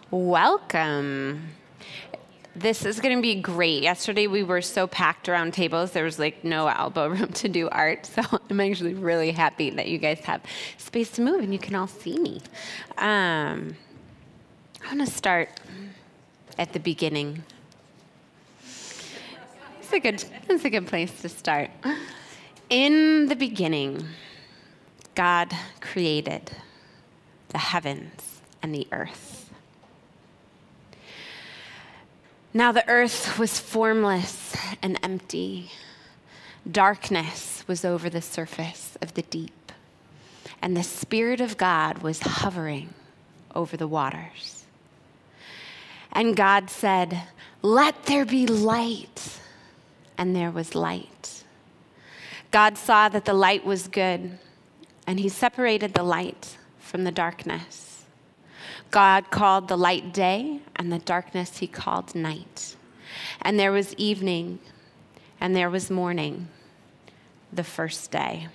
Welcome. This is going to be great. Yesterday we were so packed around tables, there was like no elbow room to do art. So I'm actually really happy that you guys have space to move and you can all see me. I want to start at the beginning. It's a good place to start. In the beginning, God created the heavens and the earth. Now the earth was formless and empty. Darkness was over the surface of the deep, and the Spirit of God was hovering over the waters. And God said, "Let there be light," and there was light. God saw that the light was good, and he separated the light from the darkness. God called the light day, and the darkness he called night. And there was evening, and there was morning, the first day.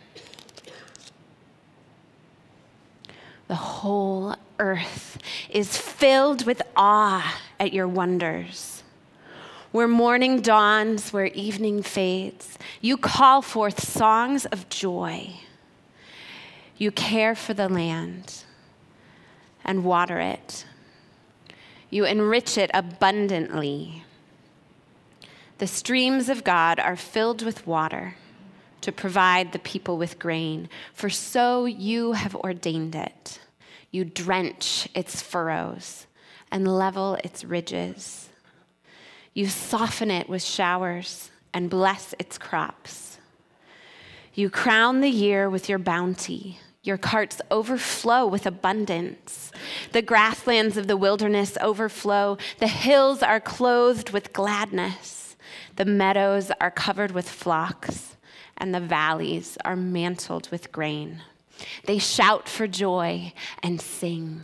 The whole earth is filled with awe at your wonders. Where morning dawns, where evening fades, you call forth songs of joy. You care for the land and water it. You enrich it abundantly. The streams of God are filled with water to provide the people with grain, for so you have ordained it. You drench its furrows and level its ridges. You soften it with showers and bless its crops. You crown the year with your bounty. Your carts overflow with abundance. The grasslands of the wilderness overflow. The hills are clothed with gladness. The meadows are covered with flocks, and the valleys are mantled with grain. They shout for joy and sing.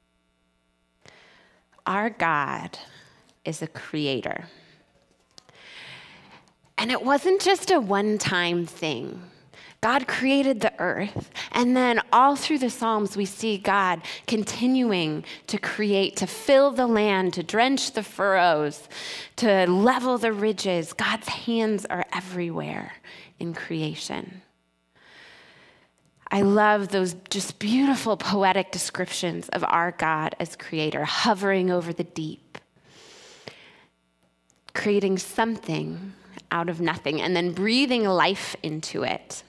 Our God is a creator. And it wasn't just a one-time thing. God created the earth, and then all through the Psalms, we see God continuing to create, to fill the land, to drench the furrows, to level the ridges. God's hands are everywhere in creation. I love those just beautiful poetic descriptions of our God as creator, hovering over the deep, creating something out of nothing, and then breathing life into it.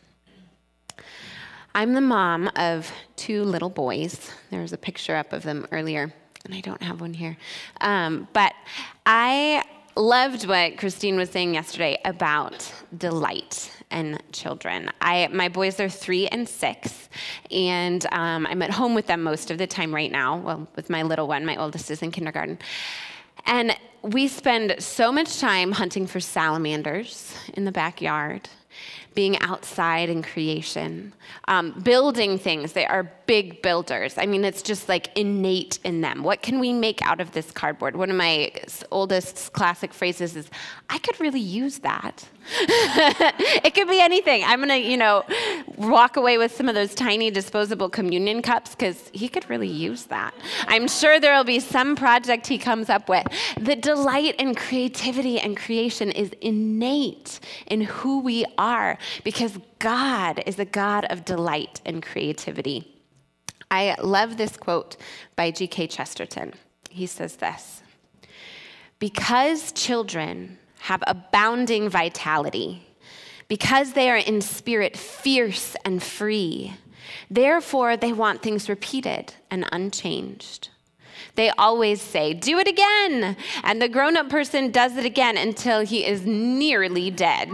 I'm the mom of two little boys. There was a picture up of them earlier, and I don't have one here. But I loved what Christine was saying yesterday about delight in children. My boys are 3 and 6, and I'm at home with them most of the time right now. Well, with my little one, my oldest is in kindergarten. And we spend so much time hunting for salamanders in the backyard, being outside in creation, building things. They are big builders. I mean, it's just like innate in them. What can we make out of this cardboard? One of my oldest classic phrases is, "I could really use that." It could be anything. I'm going to, walk away with some of those tiny disposable communion cups because he could really use that. I'm sure there will be some project he comes up with. The delight in creativity and creation is innate in who we are because God is a God of delight and creativity. I love this quote by G.K. Chesterton. He says this: "Because children have abounding vitality, because they are in spirit fierce and free, therefore they want things repeated and unchanged. They always say, 'Do it again,' and the grown-up person does it again until he is nearly dead."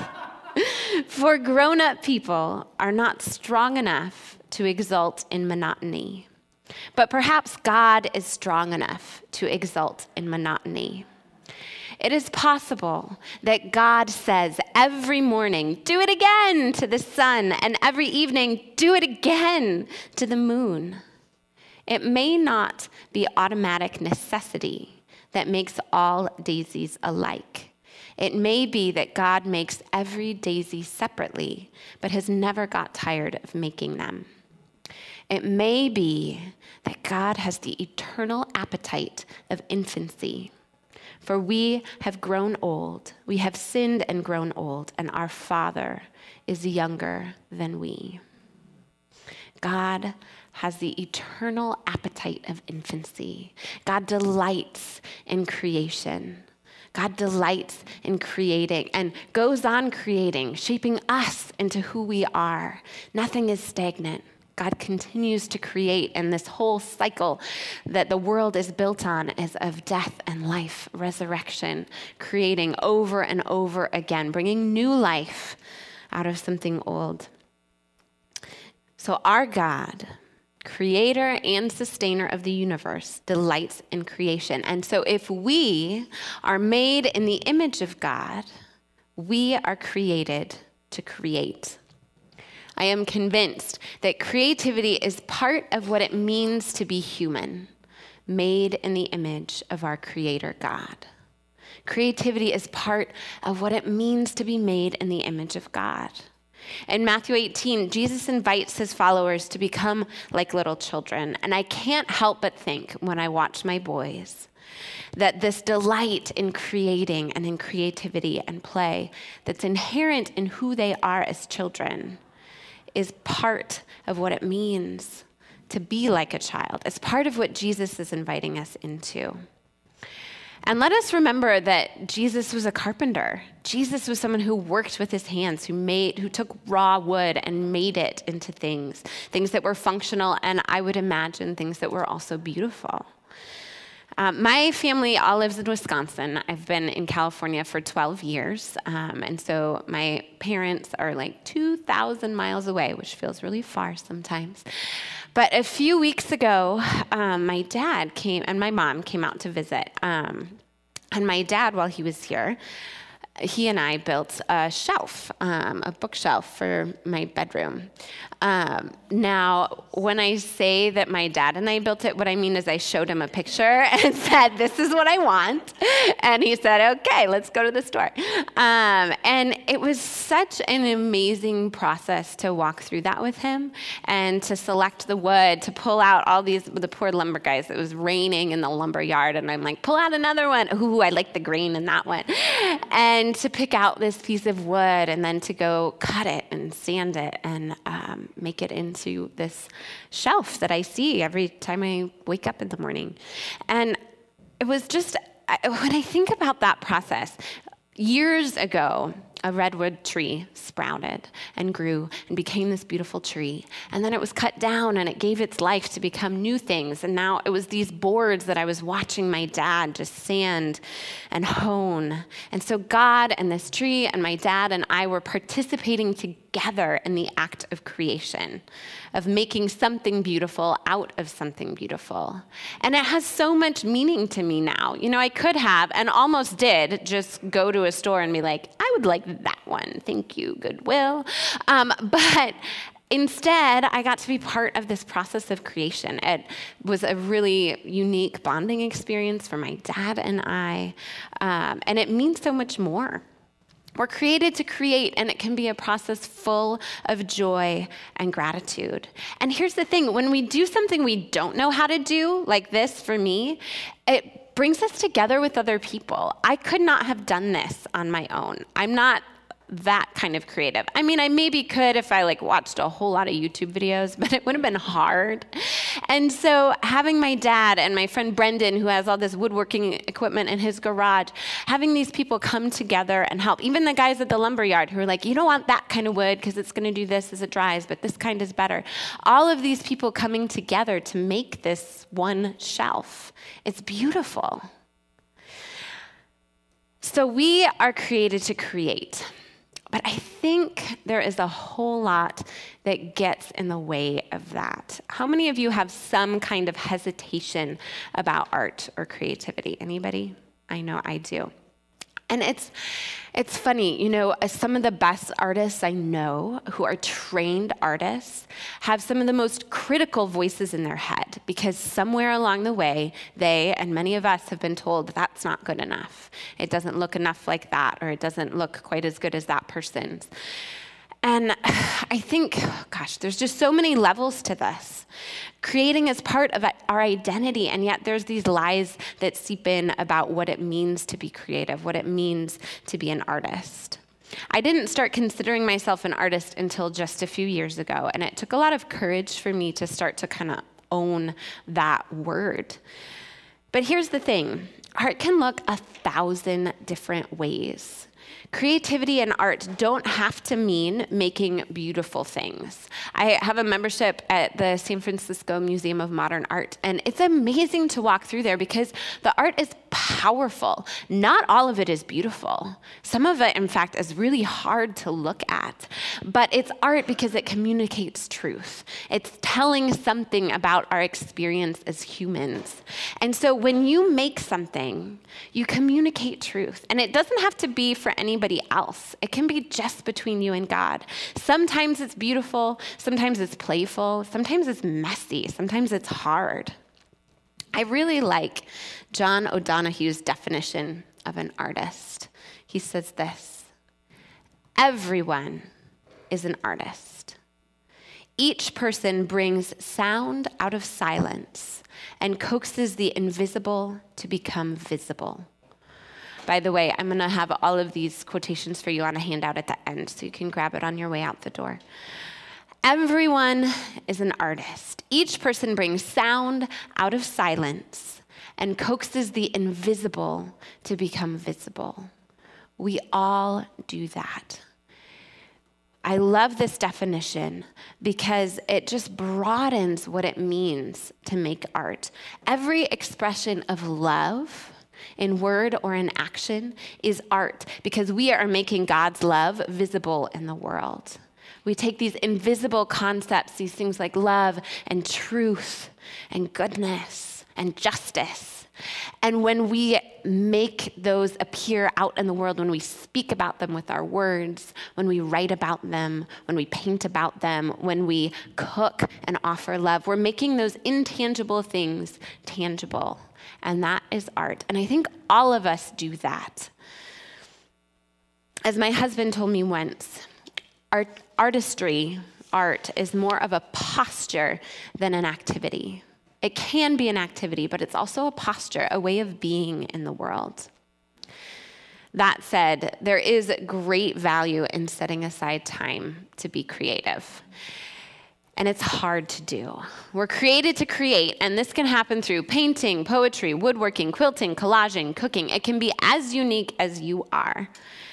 For grown-up people are not strong enough to exult in monotony, but perhaps God is strong enough to exult in monotony. It is possible that God says every morning, "Do it again," to the sun, and every evening, "Do it again," to the moon. It may not be automatic necessity that makes all daisies alike. It may be that God makes every daisy separately, but has never got tired of making them. It may be that God has the eternal appetite of infancy. For we have grown old, we have sinned and grown old, and our Father is younger than we. God has the eternal appetite of infancy. God delights in creation. God delights in creating and goes on creating, shaping us into who we are. Nothing is stagnant. God continues to create, and this whole cycle that the world is built on is of death and life, resurrection, creating over and over again, bringing new life out of something old. So our God, creator and sustainer of the universe, delights in creation. And so if we are made in the image of God, we are created to create. I am convinced that creativity is part of what it means to be human, made in the image of our Creator God. Creativity is part of what it means to be made in the image of God. In Matthew 18, Jesus invites his followers to become like little children. And I can't help but think when I watch my boys that this delight in creating and in creativity and play that's inherent in who they are as children is part of what it means to be like a child. It's part of what Jesus is inviting us into. And let us remember that Jesus was a carpenter. Jesus was someone who worked with his hands, who took raw wood and made it into things that were functional, and I would imagine things that were also beautiful. My family all lives in Wisconsin. I've been in California for 12 years. And so my parents are like 2,000 miles away, which feels really far sometimes. But a few weeks ago, my dad came and my mom came out to visit. And my dad, while he was here, he and I built a shelf, a bookshelf for my bedroom. Now, when I say that my dad and I built it, what I mean is I showed him a picture and said, this is what I want. And he said, okay, let's go to the store. And it was such an amazing process to walk through that with him and to select the wood, to pull out all these, the poor lumber guys, it was raining in the lumber yard. And I'm like, pull out another one. Ooh, I like the grain in that one. And to pick out this piece of wood and then to go cut it and sand it and make it into this shelf that I see every time I wake up in the morning. And it was just, when I think about that process, years ago, a redwood tree sprouted and grew and became this beautiful tree. And then it was cut down and it gave its life to become new things. And now it was these boards that I was watching my dad just sand and hone. And so God and this tree and my dad and I were participating together in the act of creation, of making something beautiful out of something beautiful. And it has so much meaning to me now. You know, I could have, and almost did, just go to a store and be like, I would like that one. Thank you, Goodwill. But instead, I got to be part of this process of creation. It was a really unique bonding experience for my dad and I, and it means so much more. We're created to create, and it can be a process full of joy and gratitude. And here's the thing, when we do something we don't know how to do, like this for me, it brings us together with other people. I could not have done this on my own. I'm not that kind of creative. I mean, I maybe could if I watched a whole lot of YouTube videos, but it would have been hard. And so having my dad and my friend Brendan, who has all this woodworking equipment in his garage, having these people come together and help, even the guys at the lumber yard who are like, you don't want that kind of wood because it's going to do this as it dries, but this kind is better. All of these people coming together to make this one shelf. It's beautiful. So we are created to create. But I think there is a whole lot that gets in the way of that. How many of you have some kind of hesitation about art or creativity? Anybody? I know I do. And it's funny, you know, some of the best artists I know who are trained artists have some of the most critical voices in their head because somewhere along the way, they and many of us have been told that's not good enough. It doesn't look enough like that, or it doesn't look quite as good as that person's. And I think, gosh, there's just so many levels to this. Creating is part of our identity, and yet there's these lies that seep in about what it means to be creative, what it means to be an artist. I didn't start considering myself an artist until just a few years ago, and it took a lot of courage for me to start to kind of own that word. But here's the thing. Art can look 1,000 different ways. Creativity and art don't have to mean making beautiful things. I have a membership at the San Francisco Museum of Modern Art, and it's amazing to walk through there because the art is powerful. Not all of it is beautiful. Some of it, in fact, is really hard to look at. But it's art because it communicates truth. It's telling something about our experience as humans. And so when you make something, you communicate truth. And it doesn't have to be for anybody else. It can be just between you and God. Sometimes it's beautiful. Sometimes it's playful. Sometimes it's messy. Sometimes it's hard. I really like John O'Donohue's definition of an artist. He says this: everyone is an artist. Each person brings sound out of silence and coaxes the invisible to become visible. By the way, I'm going to have all of these quotations for you on a handout at the end, so you can grab it on your way out the door. Everyone is an artist. Each person brings sound out of silence and coaxes the invisible to become visible. We all do that. I love this definition because it just broadens what it means to make art. Every expression of love, in word or in action, is art because we are making God's love visible in the world. We take these invisible concepts, these things like love and truth and goodness and justice, and when we make those appear out in the world, when we speak about them with our words, when we write about them, when we paint about them, when we cook and offer love, we're making those intangible things tangible. And that is art. And I think all of us do that. As my husband told me once, artistry, art, is more of a posture than an activity. It can be an activity, but it's also a posture, a way of being in the world. That said, there is great value in setting aside time to be creative. And it's hard to do. We're created to create, and this can happen through painting, poetry, woodworking, quilting, collaging, cooking. It can be as unique as you are.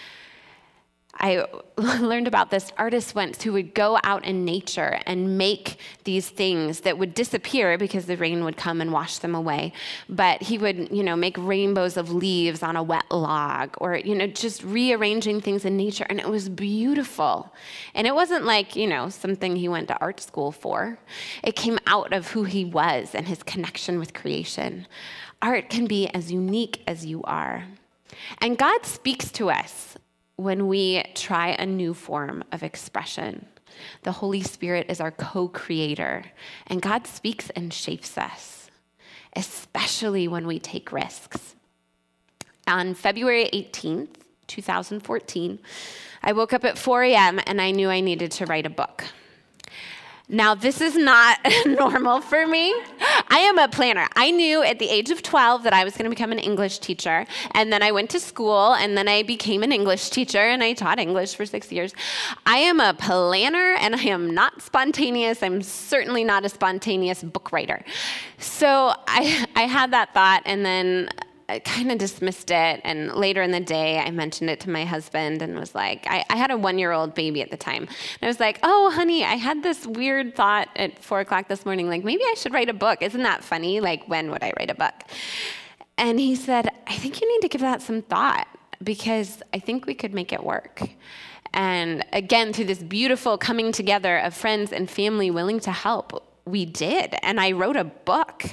I learned about this artist once who would go out in nature and make these things that would disappear because the rain would come and wash them away. But he would, make rainbows of leaves on a wet log, or, just rearranging things in nature. And it was beautiful. And it wasn't like, something he went to art school for. It came out of who he was and his connection with creation. Art can be as unique as you are. And God speaks to us when we try a new form of expression. The Holy Spirit is our co-creator, and God speaks and shapes us, especially when we take risks. On February 18th, 2014, I woke up at 4 a.m. and I knew I needed to write a book. Now, this is not normal for me. I am a planner. I knew at the age of 12 that I was going to become an English teacher, and then I went to school, and then I became an English teacher, and I taught English for 6 years. I am a planner, and I am not spontaneous. I'm certainly not a spontaneous book writer. So I had that thought, and then I kind of dismissed it, and later in the day, I mentioned it to my husband and was like, I had a 1-year-old baby at the time. And I was like, oh, honey, I had this weird thought at 4 o'clock this morning, like, maybe I should write a book. Isn't that funny? Like, when would I write a book? And he said, I think you need to give that some thought, because I think we could make it work. And again, through this beautiful coming together of friends and family willing to help, we did. And I wrote a book.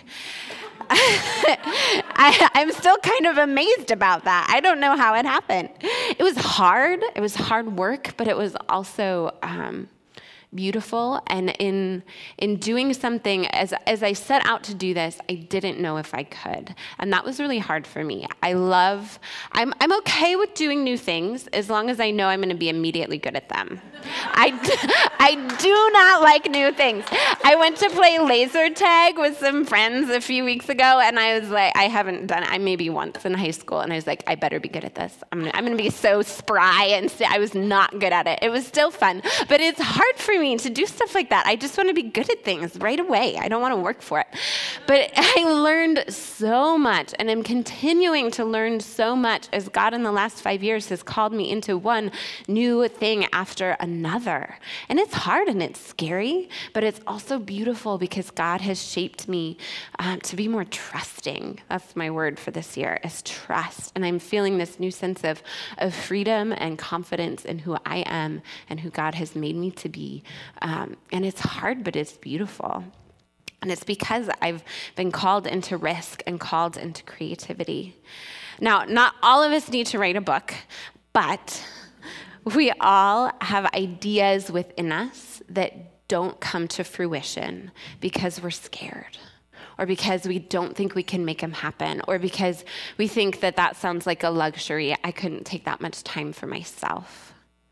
I'm still kind of amazed about that. I don't know how it happened. It was hard. It was hard work, but it was also beautiful. And in doing something, as I set out to do this, I didn't know if I could. And that was really hard for me. I'm okay with doing new things as long as I know I'm going to be immediately good at them. I do not like new things. I went to play laser tag with some friends a few weeks ago, and I was like, I haven't done it. I maybe once in high school, and I was like, I better be good at this. I'm gonna be so spry, and I was not good at it. It was still fun, but it's hard for me to do stuff like that. I just want to be good at things right away. I don't want to work for it. But I learned so much, and I'm continuing to learn so much as God in the last 5 years has called me into one new thing after another. And it's hard and it's scary, but it's also beautiful because God has shaped me to be more trusting. That's my word for this year, is trust. And I'm feeling this new sense of freedom and confidence in who I am and who God has made me to be. And it's hard, but it's beautiful. And it's because I've been called into risk and called into creativity. Now, not all of us need to write a book, but we all have ideas within us that don't come to fruition because we're scared, or because we don't think we can make them happen, or because we think that sounds like a luxury. I couldn't take that much time for myself.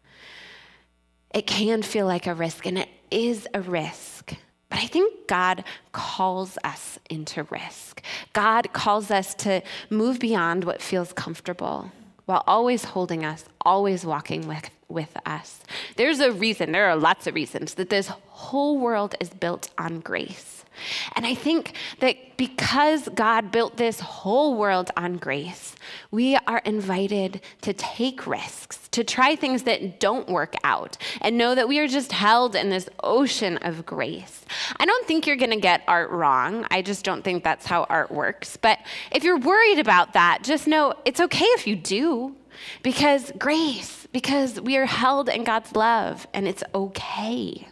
It can feel like a risk, and it is a risk. But I think God calls us into risk. God calls us to move beyond what feels comfortable while always holding us, always walking with us. There's a reason, there are lots of reasons, that this whole world is built on grace. And I think that because God built this whole world on grace, we are invited to take risks, to try things that don't work out, and know that we are just held in this ocean of grace. I don't think you're going to get art wrong. I just don't think that's how art works. But if you're worried about that, just know it's okay if you do, because grace, because we are held in God's love, and it's okay.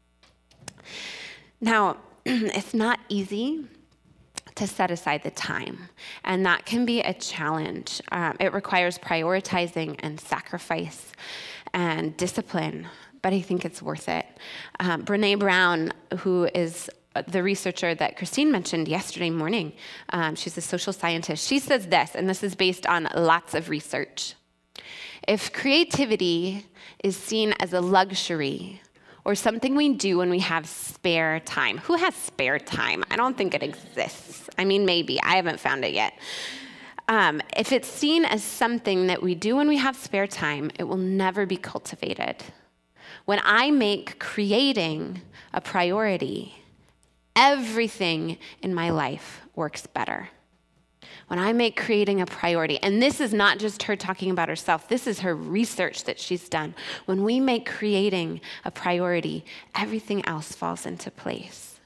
Now, it's not easy to set aside the time, and that can be a challenge. It requires prioritizing and sacrifice and discipline, but I think it's worth it. Brené Brown, who is the researcher that Christine mentioned yesterday morning, she's a social scientist, she says this, and this is based on lots of research. If creativity is seen as a luxury, or something we do when we have spare time. Who has spare time? I don't think it exists. I mean, maybe. I haven't found it yet. If it's seen as something that we do when we have spare time, it will never be cultivated. When I make creating a priority, everything in my life works better. When I make creating a priority, and this is not just her talking about herself, this is her research that she's done. When we make creating a priority, everything else falls into place.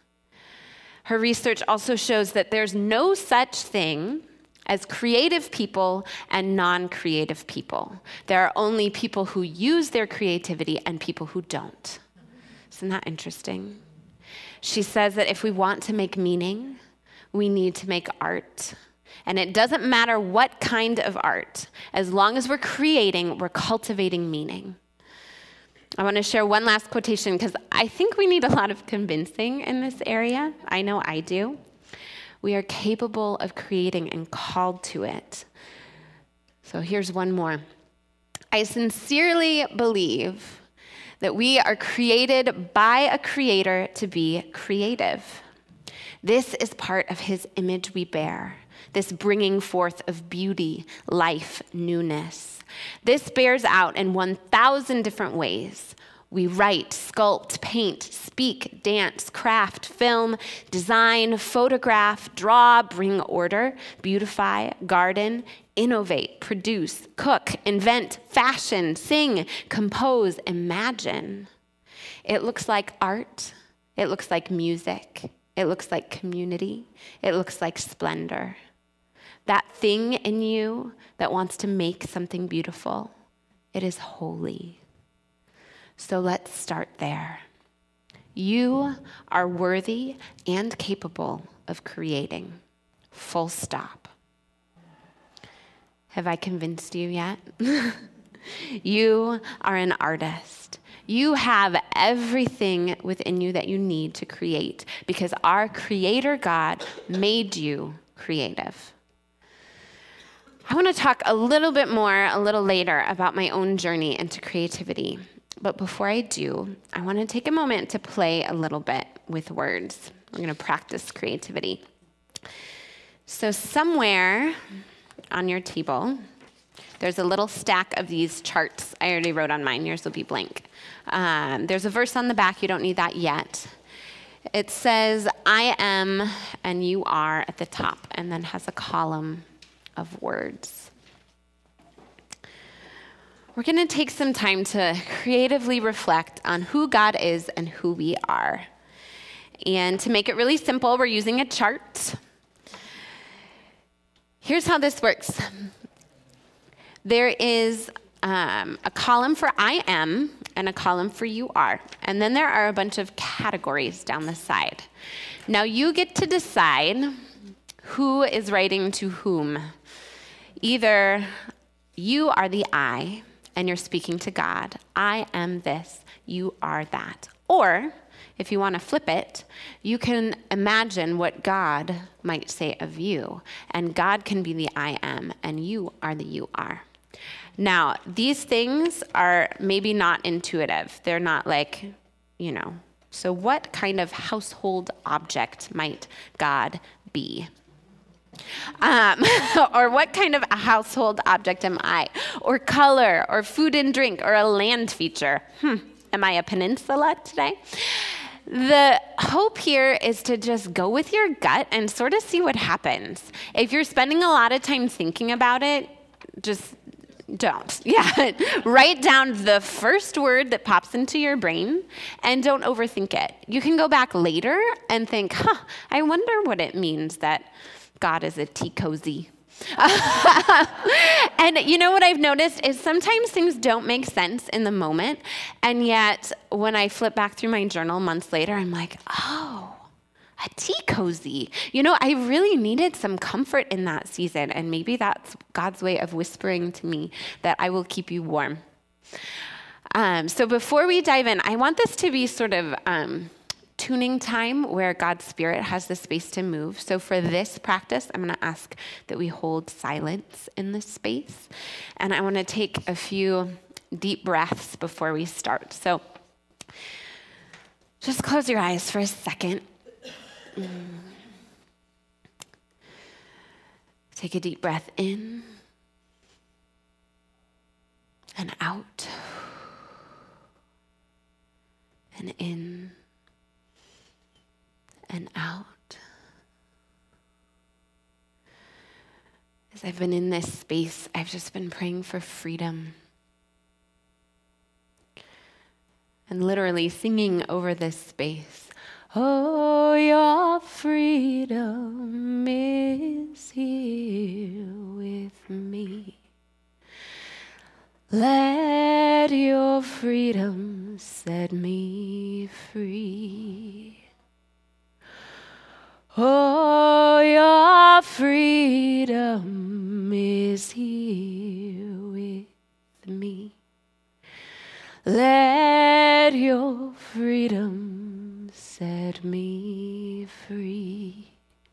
Her research also shows that there's no such thing as creative people and non-creative people. There are only people who use their creativity and people who don't. Isn't that interesting? She says that if we want to make meaning, we need to make art. And it doesn't matter what kind of art. As long as we're creating, we're cultivating meaning. I want to share one last quotation because I think we need a lot of convincing in this area. I know I do. We are capable of creating and called to it. So here's one more. I sincerely believe that we are created by a creator to be creative. This is part of his image we bear. This bringing forth of beauty, life, newness. This bears out in 1,000 different ways. We write, sculpt, paint, speak, dance, craft, film, design, photograph, draw, bring order, beautify, garden, innovate, produce, cook, invent, fashion, sing, compose, imagine. It looks like art. It looks like music. It looks like community. It looks like splendor. That thing in you that wants to make something beautiful, it is holy. So let's start there. You are worthy and capable of creating. Full stop. Have I convinced you yet? You are an artist. You have everything within you that you need to create because our Creator God made you creative. I want to talk a little bit more a little later about my own journey into creativity. But before I do, I want to take a moment to play a little bit with words. We're going to practice creativity. So somewhere on your table, there's a little stack of these charts. I already wrote on mine. Yours will be blank. There's a verse on the back. You don't need that yet. It says, I am and you are at the top, and then has a column of words. We're going to take some time to creatively reflect on who God is and who we are. And to make it really simple, we're using a chart. Here's how this works. There is a column for I am and a column for you are. And then there are a bunch of categories down the side. Now you get to decide who is writing to whom. Either you are the I and you're speaking to God. I am this, you are that. Or if you want to flip it, you can imagine what God might say of you. And God can be the I am and you are the you are. Now, these things are maybe not intuitive. They're not like, so what kind of household object might God be? Or what kind of a household object am I? Or color, or food and drink, or a land feature. Am I a peninsula today? The hope here is to just go with your gut and sort of see what happens. If you're spending a lot of time thinking about it, just don't. Yeah. Write down the first word that pops into your brain and don't overthink it. You can go back later and think, I wonder what it means that God is a tea cozy. And you know what I've noticed is sometimes things don't make sense in the moment. And yet when I flip back through my journal months later, I'm like, oh, a tea cozy. I really needed some comfort in that season. And maybe that's God's way of whispering to me that I will keep you warm. So before we dive in, I want this to be sort of tuning time where God's Spirit has the space to move. So for this practice, I'm going to ask that we hold silence in this space. And I want to take a few deep breaths before we start. So just close your eyes for a second. Take a deep breath in and out and in and out. As I've been in this space, I've just been praying for freedom and literally singing over this space. Oh, your freedom is here with me. Let your freedom set me free. Oh, your freedom is here with me. Let your freedom set me free.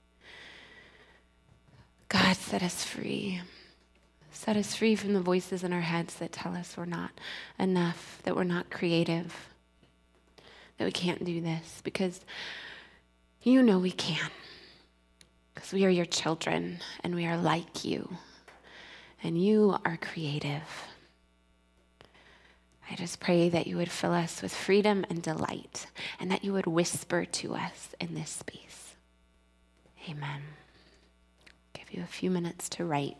God, set us free. Set us free from the voices in our heads that tell us we're not enough, that we're not creative, that we can't do this, because you know we can, because we are your children and we are like you, and you are creative. I just pray that you would fill us with freedom and delight, and that you would whisper to us in this space. Amen. I'll give you a few minutes to write.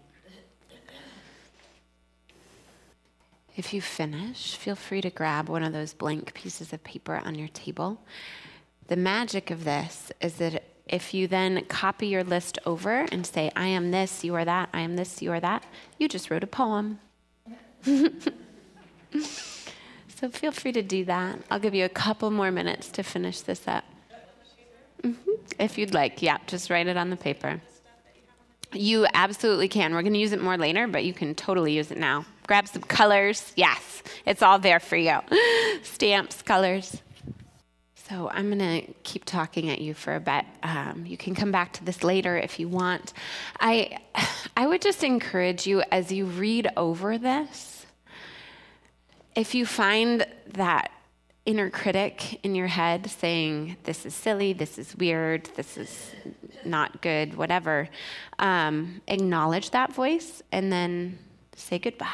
If you finish, feel free to grab one of those blank pieces of paper on your table. The magic of this is that if you then copy your list over and say, I am this, you are that, I am this, you are that, you just wrote a poem. So feel free to do that. I'll give you a couple more minutes to finish this up. If you'd like, yeah, just write it on the paper. You absolutely can. We're going to use it more later, but you can totally use it now. Grab some colors. Yes, it's all there for you. Stamps, colors. So I'm going to keep talking at you for a bit. You can come back to this later if you want. I would just encourage you as you read over this, if you find that inner critic in your head saying, this is silly, this is weird, this is not good, whatever, acknowledge that voice and then say goodbye.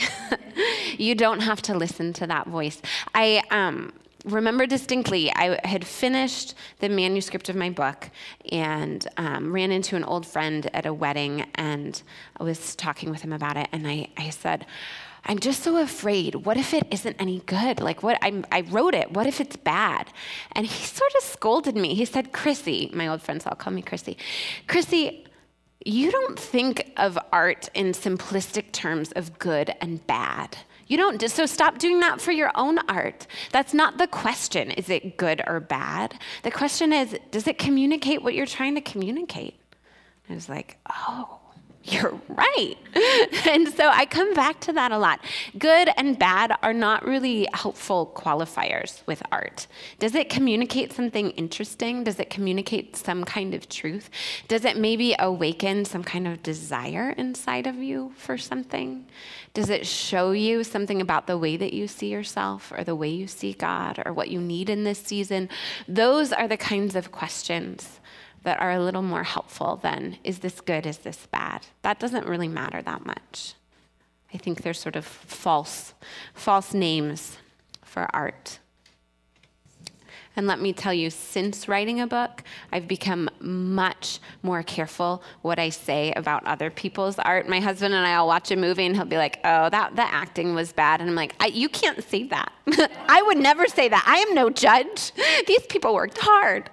You don't have to listen to that voice. I remember distinctly, I had finished the manuscript of my book and ran into an old friend at a wedding, and I was talking with him about it, and I said, I'm just so afraid. What if it isn't any good? Like, I wrote it. What if it's bad? And he sort of scolded me. He said, Chrissy, my old friends all call me Chrissy. Chrissy, you don't think of art in simplistic terms of good and bad. You don't, so stop doing that for your own art. That's not the question, is it good or bad? The question is, does it communicate what you're trying to communicate? I was like, oh, you're right. And so I come back to that a lot. Good and bad are not really helpful qualifiers with art. Does it communicate something interesting? Does it communicate some kind of truth? Does it maybe awaken some kind of desire inside of you for something? Does it show you something about the way that you see yourself or the way you see God or what you need in this season? Those are the kinds of questions that are a little more helpful than, is this good, is this bad? That doesn't really matter that much. I think they're sort of false names for art. And let me tell you, since writing a book, I've become much more careful what I say about other people's art. My husband and I will watch a movie and he'll be like, oh, the acting was bad. And I'm like, you can't say that. I would never say that. I am no judge. These people worked hard.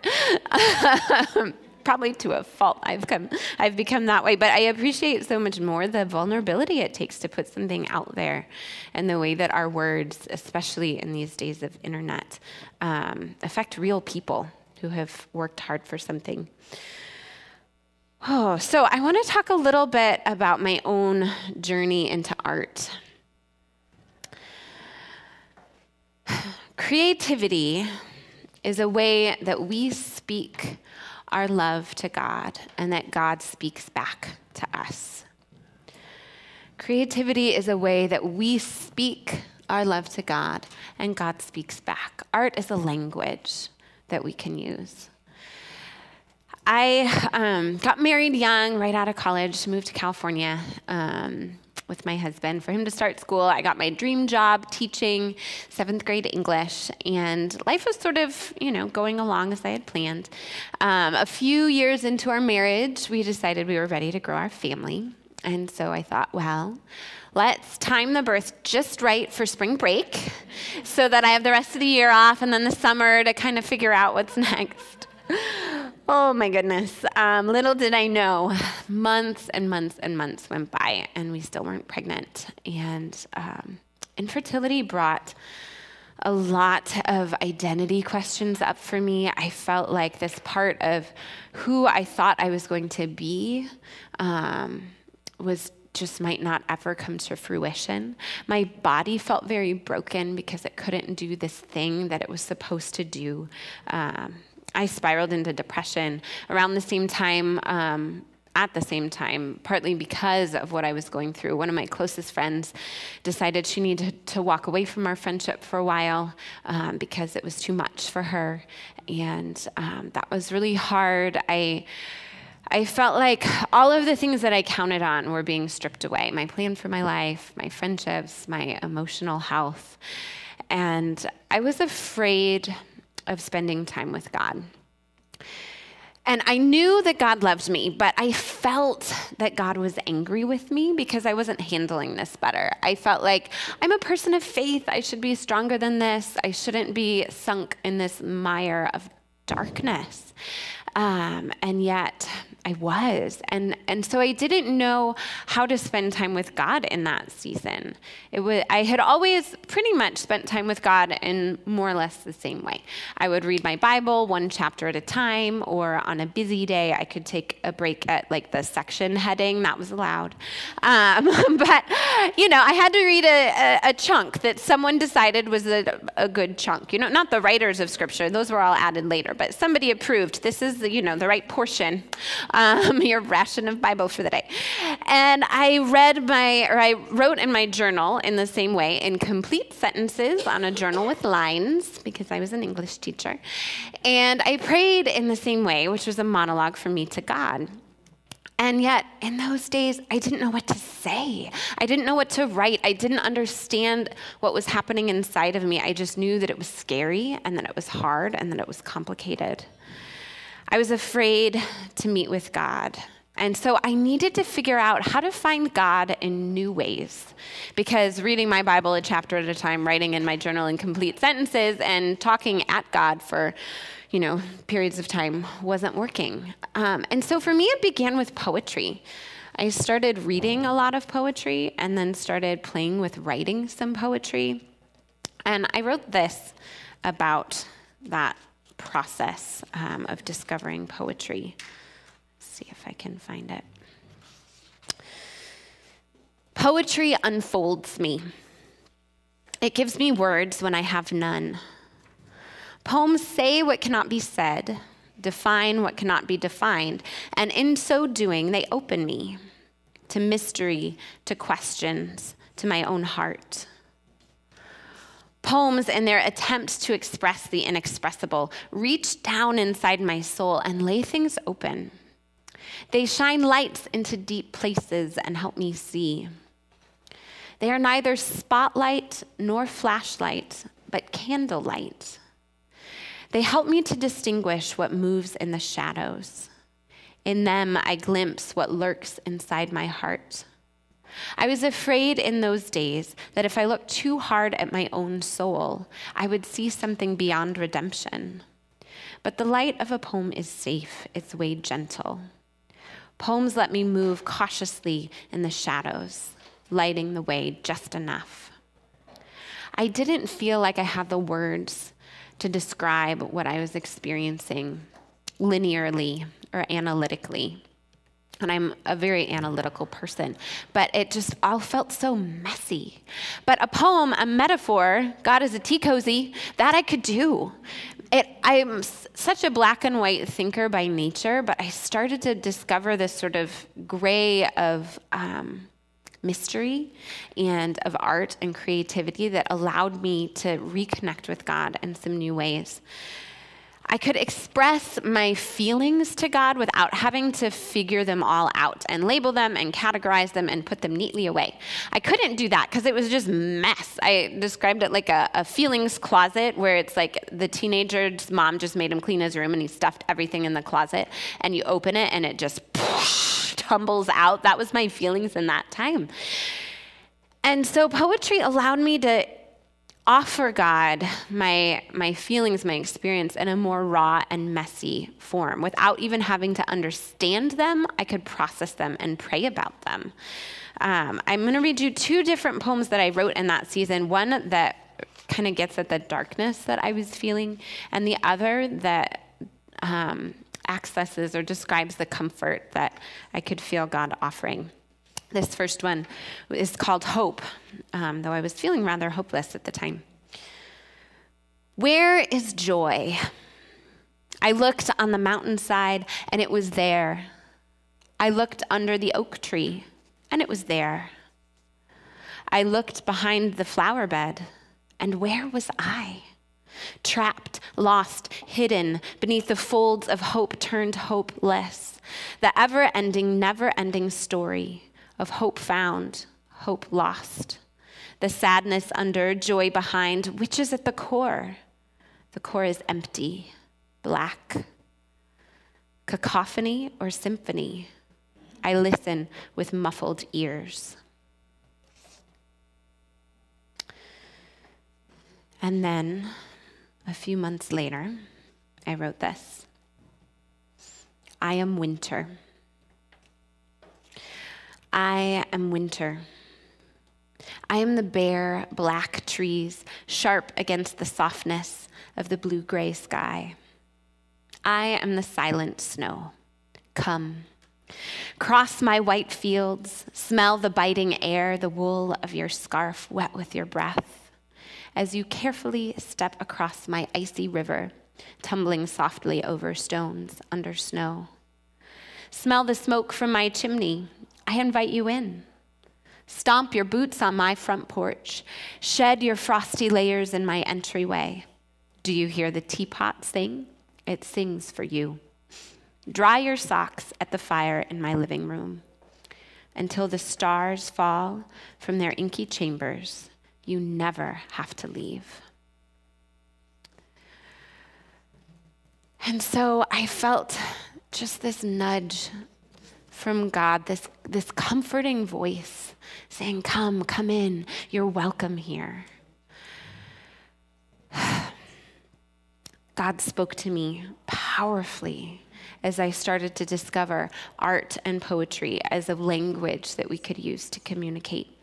Probably to a fault. I've become that way, but I appreciate so much more the vulnerability it takes to put something out there, and the way that our words, especially in these days of internet, affect real people who have worked hard for something. Oh, so I want to talk a little bit about my own journey into art. Creativity is a way that we speak our love to God, and that God speaks back to us. Creativity is a way that we speak our love to God, and God speaks back. Art is a language that we can use. I got married young, right out of college, moved to California with my husband for him to start school. I got my dream job teaching 7th grade English, and life was sort of, going along as I had planned. A few years into our marriage, we decided we were ready to grow our family. And so I thought, well, let's time the birth just right for spring break so that I have the rest of the year off and then the summer to kind of figure out what's next. Oh my goodness. Little did I know, months and months and months went by and we still weren't pregnant. And infertility brought a lot of identity questions up for me. I felt like this part of who I thought I was going to be might not ever come to fruition. My body felt very broken because it couldn't do this thing that it was supposed to do. I spiraled into depression around the same time, at the same time, partly because of what I was going through. One of my closest friends decided she needed to walk away from our friendship for a while because it was too much for her. And that was really hard. I felt like all of the things that I counted on were being stripped away. My plan for my life, my friendships, my emotional health. And I was afraid of spending time with God. And I knew that God loved me, but I felt that God was angry with me because I wasn't handling this better. I felt like I'm a person of faith. I should be stronger than this. I shouldn't be sunk in this mire of darkness. And yet I was. And so I didn't know how to spend time with God in that season. I had always pretty much spent time with God in more or less the same way. I would read my Bible one chapter at a time, or on a busy day, I could take a break at like the section heading. That was allowed. But, I had to read a chunk that someone decided was a good chunk. Not the writers of Scripture. Those were all added later. But somebody approved, this is the right portion, your ration of Bible for the day. And I wrote in my journal in the same way, in complete sentences on a journal with lines, because I was an English teacher. And I prayed in the same way, which was a monologue from me to God. And yet, in those days, I didn't know what to say. I didn't know what to write. I didn't understand what was happening inside of me. I just knew that it was scary, and that it was hard, and that it was complicated. I was afraid to meet with God. And so I needed to figure out how to find God in new ways, because reading my Bible a chapter at a time, writing in my journal in complete sentences, and talking at God for periods of time wasn't working. And so for me, it began with poetry. I started reading a lot of poetry, and then started playing with writing some poetry. And I wrote this about that process of discovering poetry. Let's see if I can find it. Poetry unfolds me. It gives me words when I have none. Poems say what cannot be said, define what cannot be defined, and in so doing, they open me to mystery, to questions, to my own heart. Poems, in their attempts to express the inexpressible, reach down inside my soul and lay things open. They shine lights into deep places and help me see. They are neither spotlight nor flashlight, but candlelight. They help me to distinguish what moves in the shadows. In them, I glimpse what lurks inside my heart. I was afraid in those days that if I looked too hard at my own soul, I would see something beyond redemption. But the light of a poem is safe, its way gentle. Poems let me move cautiously in the shadows, lighting the way just enough. I didn't feel like I had the words to describe what I was experiencing linearly or analytically. And I'm a very analytical person, but it just all felt so messy. But a poem, a metaphor, God is a tea cozy, that I could do. I'm such a black and white thinker by nature, but I started to discover this sort of gray of mystery and of art and creativity that allowed me to reconnect with God in some new ways. I could express my feelings to God without having to figure them all out and label them and categorize them and put them neatly away. I couldn't do that because it was just mess. I described it like a feelings closet, where it's like the teenager's mom just made him clean his room and he stuffed everything in the closet, and you open it and it just tumbles out. That was my feelings in that time. And so poetry allowed me to offer God my feelings, my experience in a more raw and messy form. Without even having to understand them, I could process them and pray about them. I'm going to read you two different poems that I wrote in that season. One that kind of gets at the darkness that I was feeling, and the other that accesses or describes the comfort that I could feel God offering. This first one is called Hope, though I was feeling rather hopeless at the time. Where is joy? I looked on the mountainside, and it was there. I looked under the oak tree, and it was there. I looked behind the flower bed, and where was I? Trapped, lost, hidden beneath the folds of hope turned hopeless. The ever-ending, never-ending story of hope found, hope lost. The sadness under, joy behind. Which is at the core? The core is empty, black. Cacophony or symphony? I listen with muffled ears. And then, a few months later, I wrote this. I am winter. I am winter. I am the bare, black trees, sharp against the softness of the blue-gray sky. I am the silent snow. Come. Cross my white fields, smell the biting air, the wool of your scarf wet with your breath, as you carefully step across my icy river, tumbling softly over stones under snow. Smell the smoke from my chimney. I invite you in. Stomp your boots on my front porch. Shed your frosty layers in my entryway. Do you hear the teapot sing? It sings for you. Dry your socks at the fire in my living room. Until the stars fall from their inky chambers, you never have to leave. And so I felt just this nudge from God, this comforting voice saying, come in, you're welcome here. God spoke to me powerfully as I started to discover art and poetry as a language that we could use to communicate.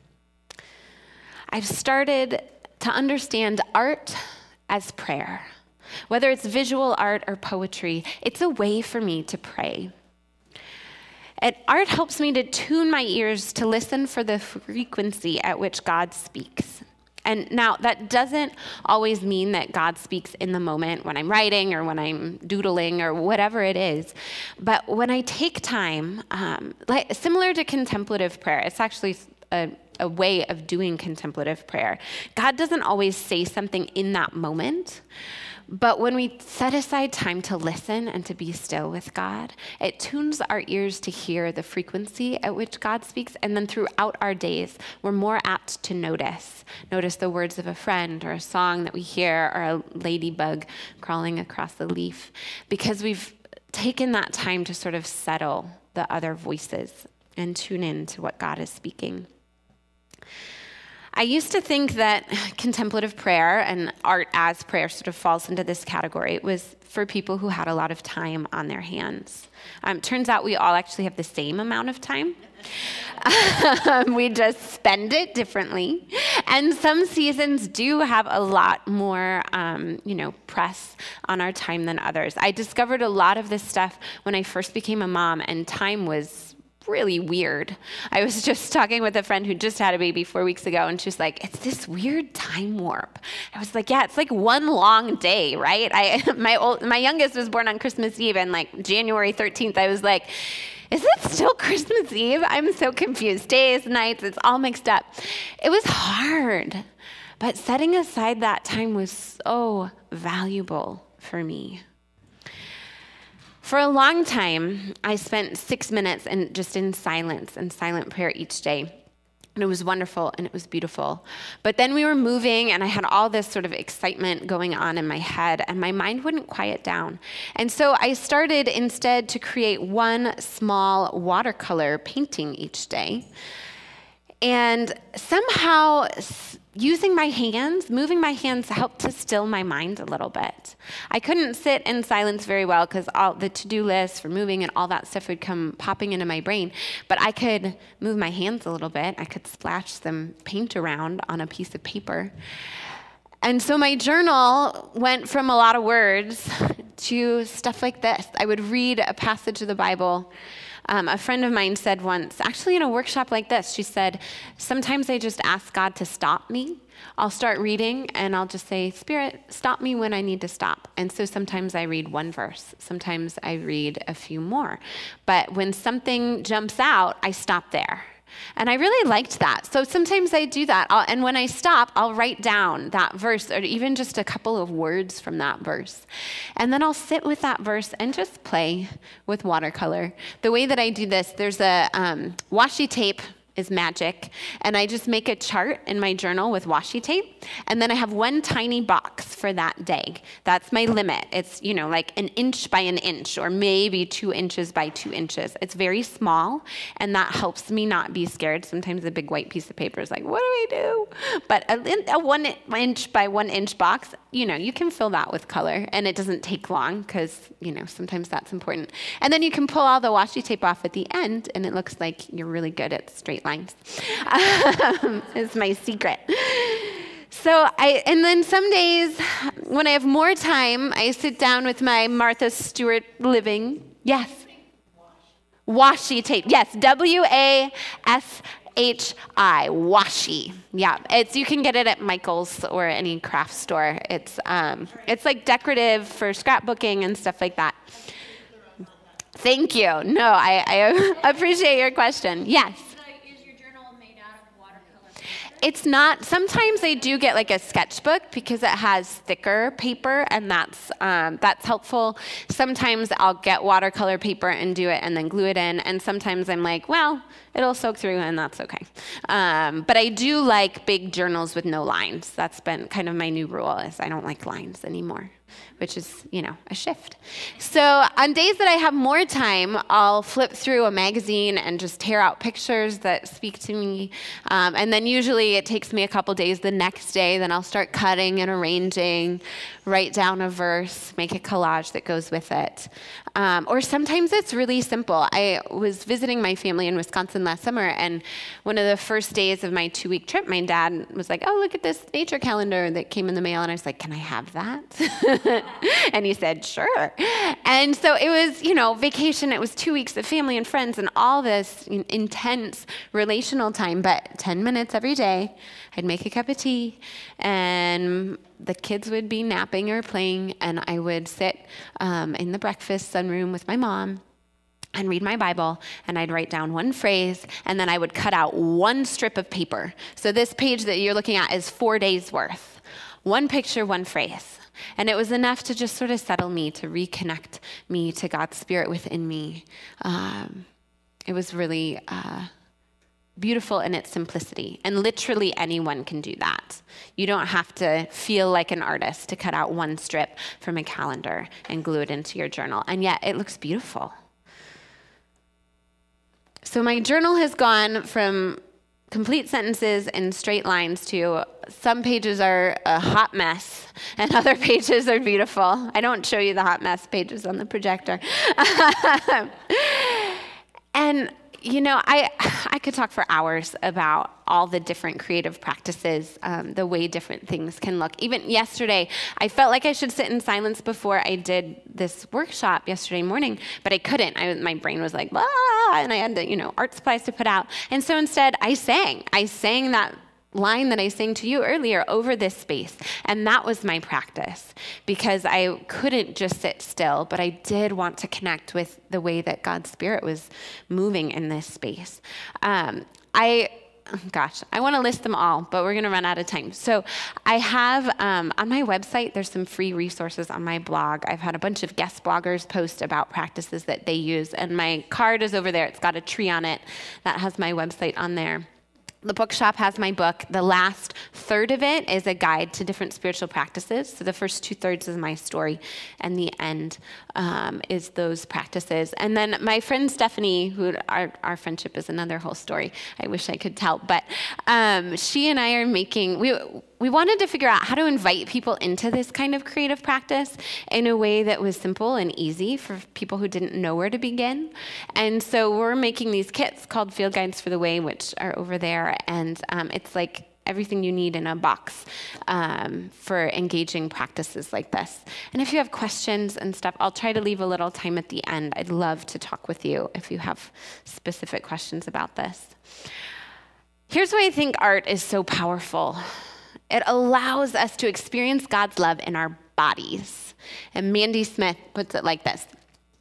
I've started to understand art as prayer. Whether it's visual art or poetry, it's a way for me to pray. And art helps me to tune my ears to listen for the frequency at which God speaks. And now that doesn't always mean that God speaks in the moment when I'm writing or when I'm doodling or whatever it is. But when I take time, similar to contemplative prayer, it's actually a way of doing contemplative prayer. God doesn't always say something in that moment, but when we set aside time to listen and to be still with God, it tunes our ears to hear the frequency at which God speaks, and then throughout our days, we're more apt to notice the words of a friend or a song that we hear or a ladybug crawling across the leaf, because we've taken that time to sort of settle the other voices and tune in to what God is speaking. I used to think that contemplative prayer and art as prayer sort of falls into this category. It was for people who had a lot of time on their hands. Turns out we all actually have the same amount of time. We just spend it differently. And some seasons do have a lot more, press on our time than others. I discovered a lot of this stuff when I first became a mom, and time was really weird. I was just talking with a friend who just had a baby 4 weeks ago, and she was like, it's this weird time warp. I was like, yeah, it's like one long day, right? My youngest was born on Christmas Eve, and like January 13th, I was like, is it still Christmas Eve? I'm so confused. Days, nights, it's all mixed up. It was hard, but setting aside that time was so valuable for me. For a long time, I spent 6 minutes in silence and silent prayer each day. And it was wonderful and it was beautiful. But then we were moving and I had all this sort of excitement going on in my head and my mind wouldn't quiet down. And so I started instead to create one small watercolor painting each day. And somehow using my hands, moving my hands helped to still my mind a little bit. I couldn't sit in silence very well because all the to-do lists for moving and all that stuff would come popping into my brain. But I could move my hands a little bit. I could splash some paint around on a piece of paper. And so my journal went from a lot of words to stuff like this. I would read a passage of the Bible. A friend of mine said once, actually in a workshop like this, she said, sometimes I just ask God to stop me. I'll start reading and I'll just say, Spirit, stop me when I need to stop. And so sometimes I read one verse. Sometimes I read a few more. But when something jumps out, I stop there. And I really liked that. So sometimes I do that. And when I stop, I'll write down that verse or even just a couple of words from that verse. And then I'll sit with that verse and just play with watercolor. The way that I do this, there's a washi tape is magic. And I just make a chart in my journal with washi tape. And then I have one tiny box for that day. That's my limit. It's, like an inch by an inch, or maybe 2 inches by 2 inches. It's very small, and that helps me not be scared. Sometimes a big white piece of paper is like, what do I do? But a 1 inch by 1 inch box, you can fill that with color, and it doesn't take long because, sometimes that's important. And then you can pull all the washi tape off at the end, and it looks like you're really good at straight lines. Is my secret. And then some days when I have more time, I sit down with my Martha Stewart living. Yes. Washi tape. Yes. WASHI. Washi. Yeah. You can get it at Michael's or any craft store. It's like decorative for scrapbooking and stuff like that. Thank you. No, I appreciate your question. Yes. It's not. Sometimes I do get like a sketchbook because it has thicker paper, and that's helpful. Sometimes I'll get watercolor paper and do it and then glue it in. And sometimes I'm like, well, it'll soak through and that's okay. But I do like big journals with no lines. That's been kind of my new rule, is I don't like lines anymore, which is, a shift. So on days that I have more time, I'll flip through a magazine and just tear out pictures that speak to me. And then usually it takes me a couple days the next day. Then I'll start cutting and arranging, write down a verse, make a collage that goes with it. Or sometimes it's really simple. I was visiting my family in Wisconsin last summer, and one of the first days of my 2-week trip, my dad was like, oh, look at this nature calendar that came in the mail. And I was like, can I have that? And he said, sure. And so it was, vacation. It was 2 weeks of family and friends and all this intense relational time, but 10 minutes every day, I'd make a cup of tea, and the kids would be napping or playing, and I would sit in the breakfast sunroom with my mom and read my Bible, and I'd write down one phrase, and then I would cut out one strip of paper. So this page that you're looking at is 4 days worth. One picture, one phrase. And it was enough to just sort of settle me, to reconnect me to God's Spirit within me. It was really beautiful in its simplicity. And literally anyone can do that. You don't have to feel like an artist to cut out one strip from a calendar and glue it into your journal. And yet it looks beautiful. So my journal has gone from complete sentences and straight lines to some pages are a hot mess and other pages are beautiful. I don't show you the hot mess pages on the projector. And I could talk for hours about all the different creative practices, the way different things can look. Even yesterday, I felt like I should sit in silence before I did this workshop yesterday morning, but I couldn't. My brain was like, blah, and I had art supplies to put out. And so instead, I sang. I sang that line that I sang to you earlier over this space. And that was my practice, because I couldn't just sit still, but I did want to connect with the way that God's Spirit was moving in this space. I want to list them all, but we're going to run out of time. So I have, on my website, there's some free resources on my blog. I've had a bunch of guest bloggers post about practices that they use, and my card is over there. It's got a tree on it that has my website on there. The bookshop has my book. The last third of it is a guide to different spiritual practices. So the first 2/3 is my story, and the end is those practices. And then my friend Stephanie, who our friendship is another whole story. I wish I could tell, but she and I are making. We wanted to figure out how to invite people into this kind of creative practice in a way that was simple and easy for people who didn't know where to begin. And so we're making these kits called Field Guides for the Way, which are over there. And it's like everything you need in a box for engaging practices like this. And if you have questions and stuff, I'll try to leave a little time at the end. I'd love to talk with you if you have specific questions about this. Here's why I think art is so powerful. It allows us to experience God's love in our bodies. And Mandy Smith puts it like this: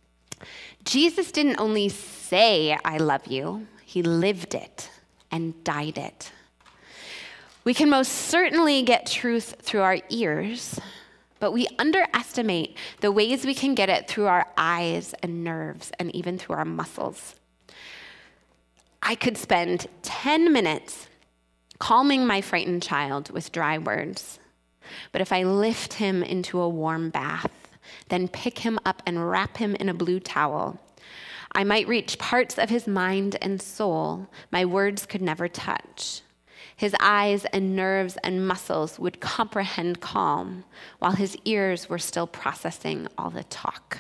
Jesus didn't only say, I love you, he lived it and died it. We can most certainly get truth through our ears, but we underestimate the ways we can get it through our eyes and nerves and even through our muscles. I could spend 10 minutes calming my frightened child with dry words. But if I lift him into a warm bath, then pick him up and wrap him in a blue towel, I might reach parts of his mind and soul my words could never touch. His eyes and nerves and muscles would comprehend calm, while his ears were still processing all the talk.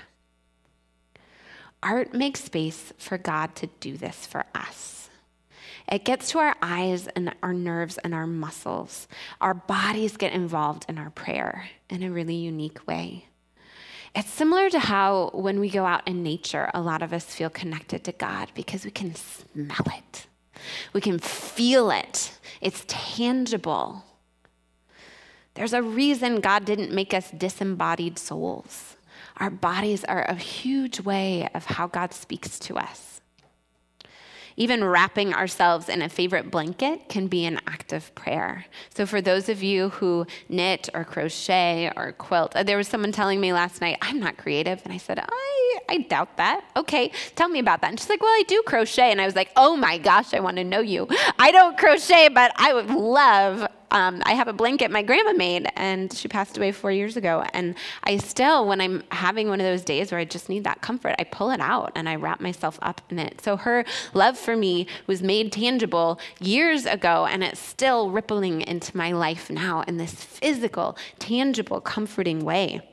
Art makes space for God to do this for us. It gets to our eyes and our nerves and our muscles. Our bodies get involved in our prayer in a really unique way. It's similar to how when we go out in nature, a lot of us feel connected to God because we can smell it. We can feel it. It's tangible. There's a reason God didn't make us disembodied souls. Our bodies are a huge way of how God speaks to us. Even wrapping ourselves in a favorite blanket can be an act of prayer. So for those of you who knit or crochet or quilt, there was someone telling me last night, I'm not creative. And I said, I doubt that. Okay, tell me about that. And she's like, well, I do crochet. And I was like, oh my gosh, I want to know you. I don't crochet, but I would love, I have a blanket my grandma made, and she passed away 4 years ago. And I still, when I'm having one of those days where I just need that comfort, I pull it out and I wrap myself up in it. So her love for me was made tangible years ago, and it's still rippling into my life now in this physical, tangible, comforting way.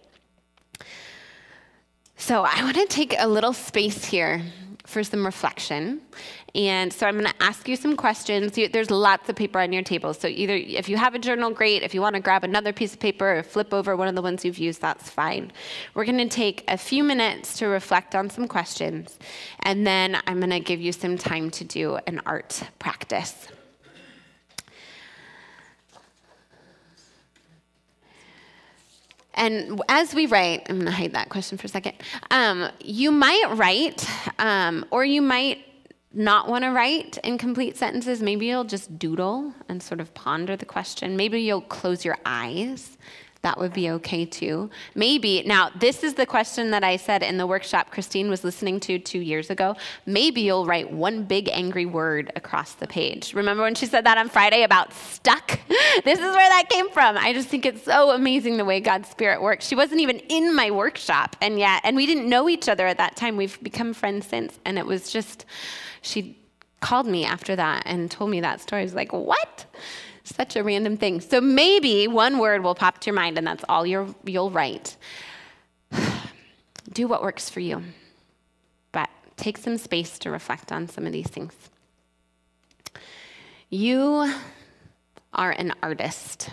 So I want to take a little space here for some reflection. And so I'm going to ask you some questions. There's lots of paper on your table. So either if you have a journal, great. If you want to grab another piece of paper or flip over one of the ones you've used, that's fine. We're going to take a few minutes to reflect on some questions. And then I'm going to give you some time to do an art practice. And as we write, I'm going to hide that question for a second. You might write, or you might not want to write in complete sentences. Maybe you'll just doodle and sort of ponder the question. Maybe you'll close your eyes. That would be okay too. Maybe, now this is the question that I said in the workshop Christine was listening to 2 years ago. Maybe you'll write one big angry word across the page. Remember when she said that on Friday about stuck? This is where that came from. I just think it's so amazing the way God's Spirit works. She wasn't even in my workshop, and we didn't know each other at that time. We've become friends since, and it was just, she called me after that and told me that story. I was like, what? Such a random thing. So maybe one word will pop to your mind, and that's all you'll write. Do what works for you, but take some space to reflect on some of these things. You are an artist.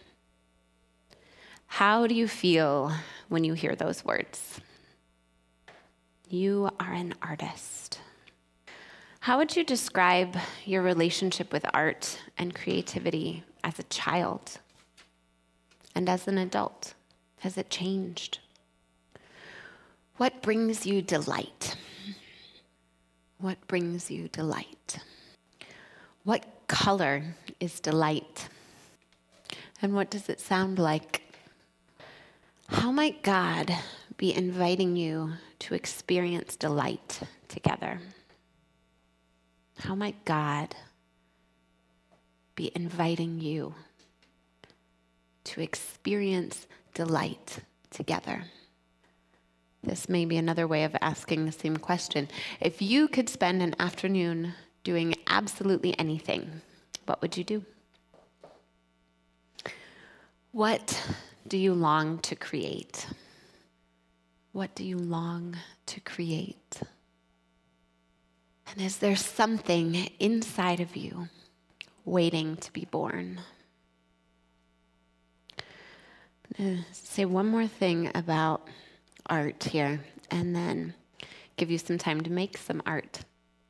How do you feel when you hear those words? You are an artist. How would you describe your relationship with art and creativity as a child and as an adult? Has it changed? What brings you delight? What brings you delight? What color is delight? And what does it sound like? How might God be inviting you to experience delight together? How might God be inviting you to experience delight together? This may be another way of asking the same question. If you could spend an afternoon doing absolutely anything, what would you do? What do you long to create? What do you long to create? And is there something inside of you waiting to be born? I'm going to say one more thing about art here, and then give you some time to make some art.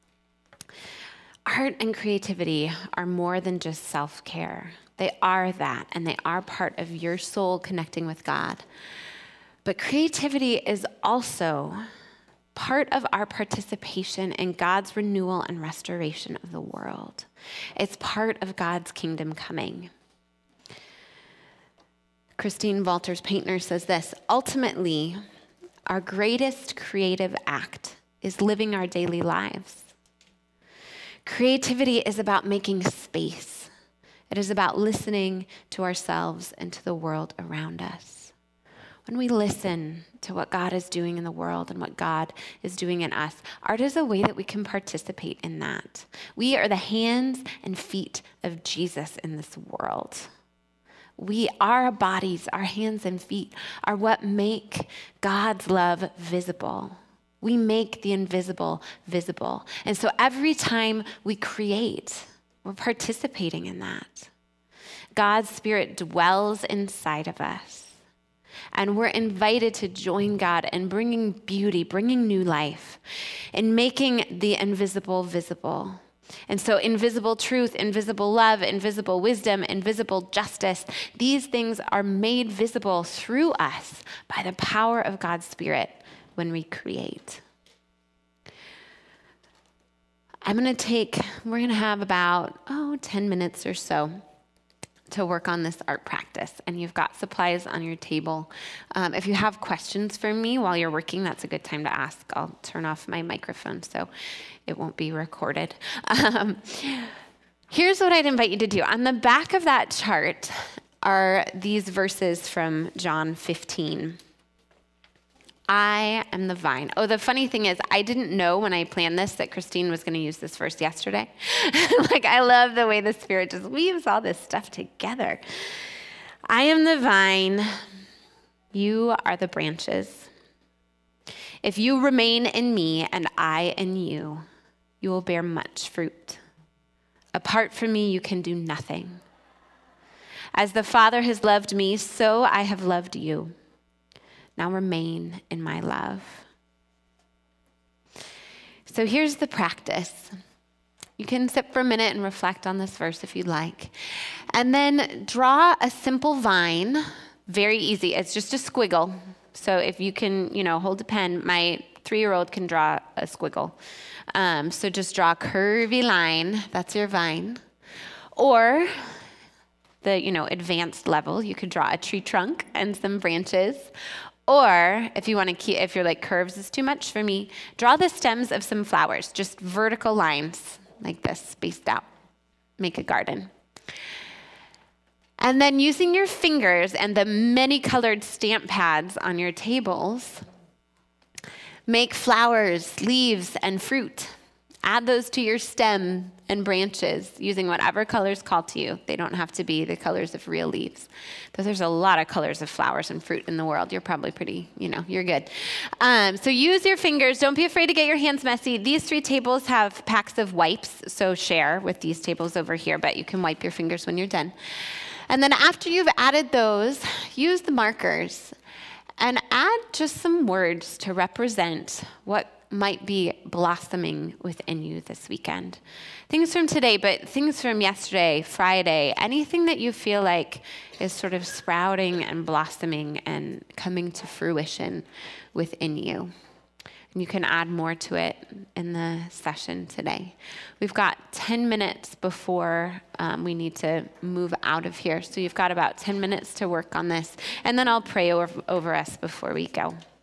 Art and creativity are more than just self-care. They are that, and they are part of your soul connecting with God. But creativity is also part of our participation in God's renewal and restoration of the world. It's part of God's kingdom coming. Christine Walters Paintner says this: ultimately, our greatest creative act is living our daily lives. Creativity is about making space. It is about listening to ourselves and to the world around us. When we listen to what God is doing in the world and what God is doing in us, art is a way that we can participate in that. We are the hands and feet of Jesus in this world. Our bodies, our hands and feet are what make God's love visible. We make the invisible visible. And so every time we create, we're participating in that. God's Spirit dwells inside of us. And we're invited to join God in bringing beauty, bringing new life, and making the invisible visible. And so invisible truth, invisible love, invisible wisdom, invisible justice, these things are made visible through us by the power of God's Spirit when we create. We're going to have about 10 minutes or so to work on this art practice. And you've got supplies on your table. If you have questions for me while you're working, that's a good time to ask. I'll turn off my microphone so it won't be recorded. Here's what I'd invite you to do. On the back of that chart are these verses from John 15. I am the vine. Oh, the funny thing is, I didn't know when I planned this that Christine was going to use this verse yesterday. I love the way the Spirit just weaves all this stuff together. I am the vine. You are the branches. If you remain in me and I in you, you will bear much fruit. Apart from me, you can do nothing. As the Father has loved me, so I have loved you. Now remain in my love. So here's the practice. You can sit for a minute and reflect on this verse if you'd like. And then draw a simple vine. Very easy. It's just a squiggle. So if you can, hold a pen, my 3-year-old can draw a squiggle. So just draw a curvy line. That's your vine. Or the, advanced level, you could draw a tree trunk and some branches. Or if you're like, curves is too much for me, draw the stems of some flowers, just vertical lines like this, spaced out. Make a garden. And then using your fingers and the many colored stamp pads on your tables, make flowers, leaves, and fruit. Add those to your stem and branches using whatever colors call to you. They don't have to be the colors of real leaves. Though there's a lot of colors of flowers and fruit in the world. You're probably pretty, you're good. So use your fingers. Don't be afraid to get your hands messy. These 3 tables have packs of wipes, so share with these tables over here, but you can wipe your fingers when you're done. And then after you've added those, use the markers and add just some words to represent what might be blossoming within you this weekend. Things from today, but things from yesterday, Friday, anything that you feel like is sort of sprouting and blossoming and coming to fruition within you. And you can add more to it in the session today. We've got 10 minutes before we need to move out of here. So you've got about 10 minutes to work on this. And then I'll pray over us before we go.